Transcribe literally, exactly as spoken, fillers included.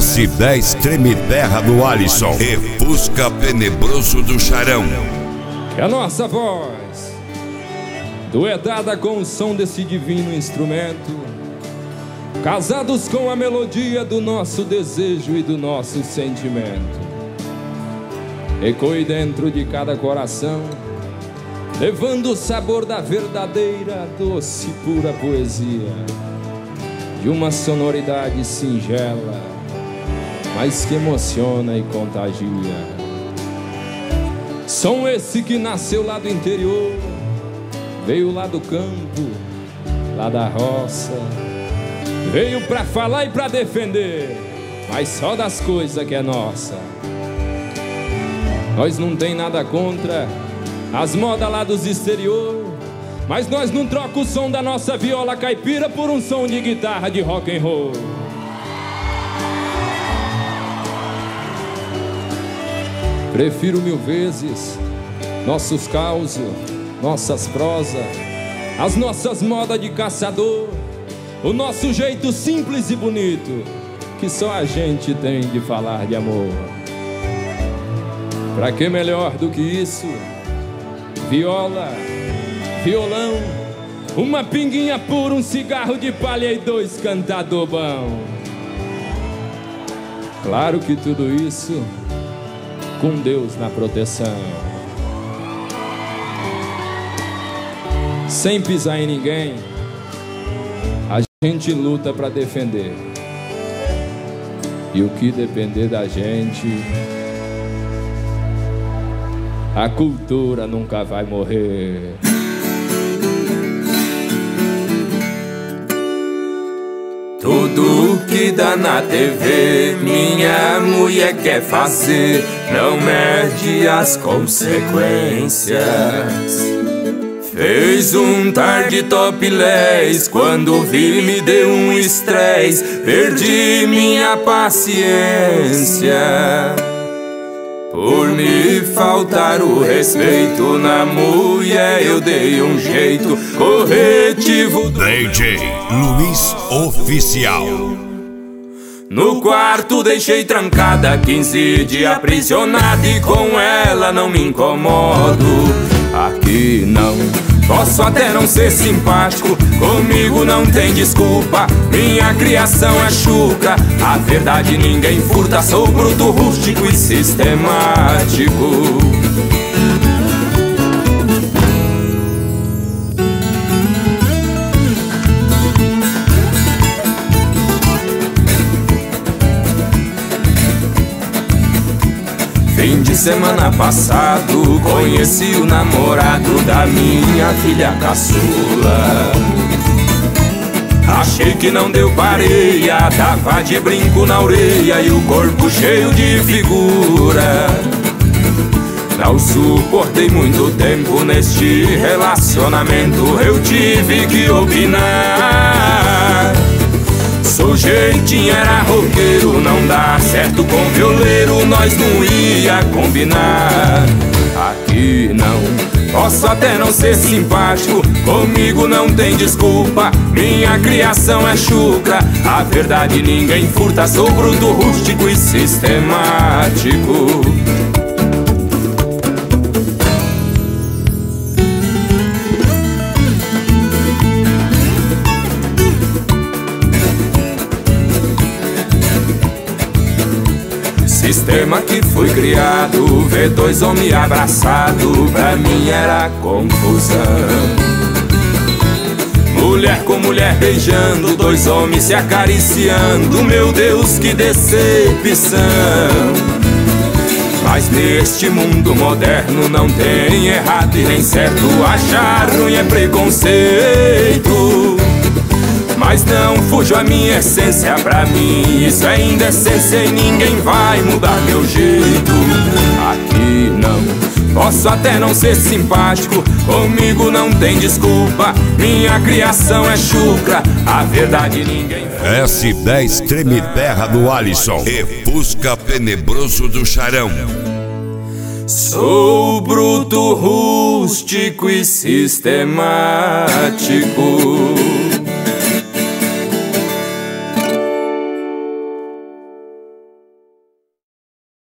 S dez treme terra do Alisson e Fusca tenebroso do Charão. Que a nossa voz, duetada com o som desse divino instrumento, casados com a melodia do nosso desejo e do nosso sentimento, ecoe dentro de cada coração, levando o sabor da verdadeira, doce, pura poesia, de uma sonoridade singela, mas que emociona e contagia. Som esse que nasceu lá do interior, veio lá do campo, lá da roça, veio pra falar e pra defender, mas só das coisas que é nossa. Nós não tem nada contra as modas lá dos exterior, mas nós não troca o som da nossa viola caipira por um som de guitarra de rock and roll. Prefiro mil vezes nossos causos, nossas prosas, as nossas modas de caçador, o nosso jeito simples e bonito que só a gente tem de falar de amor. Pra que melhor do que isso? Viola, violão, uma pinguinha pura, um cigarro de palha e dois cantador bom. Claro que tudo isso com Deus na proteção, sem pisar em ninguém. A gente luta pra defender, e o que depender da gente, a cultura nunca vai morrer. Tudo que dá na T V, minha mulher quer fazer, não mede as consequências. Fez um tarde topless, quando vi me deu um estresse, perdi minha paciência. Por me faltar o respeito na mulher, eu dei um jeito corretivo do D J Luiz Oficial. No quarto deixei trancada, quinze dias aprisionada, e com ela não me incomodo. Aqui não posso até não ser simpático, comigo não tem desculpa, minha criação é chucra, a verdade ninguém furta, sou bruto, rústico e sistemático. Fim de semana passado, conheci o namorado da minha filha caçula. Achei que não deu pareia, tava de brinco na orelha e o corpo cheio de figura. Não suportei muito tempo neste relacionamento, eu tive que opinar. Sujeitinho era roqueiro, não dá certo com violeiro, nós não ia combinar. Aqui não posso até não ser simpático, comigo não tem desculpa, minha criação é chucra, a verdade ninguém furta, sou bruto, rústico e sistemático. Sistema que foi criado, ver dois homens abraçados, pra mim era confusão. Mulher com mulher beijando, dois homens se acariciando, meu Deus, que decepção. Mas neste mundo moderno não tem errado e nem certo, achar ruim é preconceito. Mas não fujo a minha essência, pra mim isso é indecência e ninguém vai mudar meu jeito. Aqui não posso até não ser simpático, comigo não tem desculpa, minha criação é chucra, a verdade ninguém... S dez treme terra do Alisson e Fusca tenebroso do Charão. Sou bruto, rústico e sistemático.